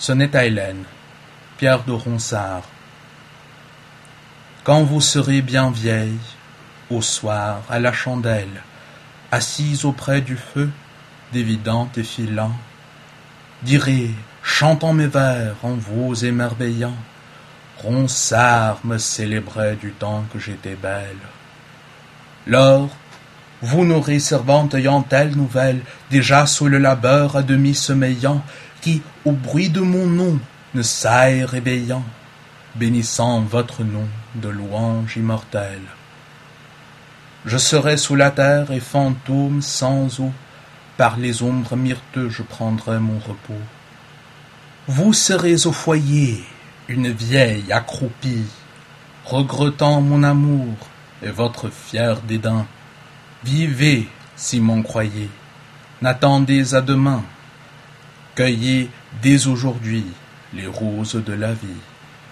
Sonnet à Hélène, Pierre de Ronsard. Quand vous serez bien vieille, au soir, à la chandelle, assise auprès du feu, dévidant et filant, direz, chantant mes vers en vous émerveillant, Ronsard me célébrait du temps que j'étais belle. Lors, vous n'aurez servante ayant telle nouvelle, déjà sous le labeur à demi sommeillant, qui, au bruit de mon nom, ne s'aille réveillant, bénissant votre nom de louange immortelle. Je serai sous la terre et fantôme sans eau, par les ombres myrteuses je prendrai mon repos. Vous serez au foyer, une vieille accroupie, regrettant mon amour et votre fier dédain. Vivez, si m'en croyez, n'attendez à demain, cueillez dès aujourd'hui les roses de la vie.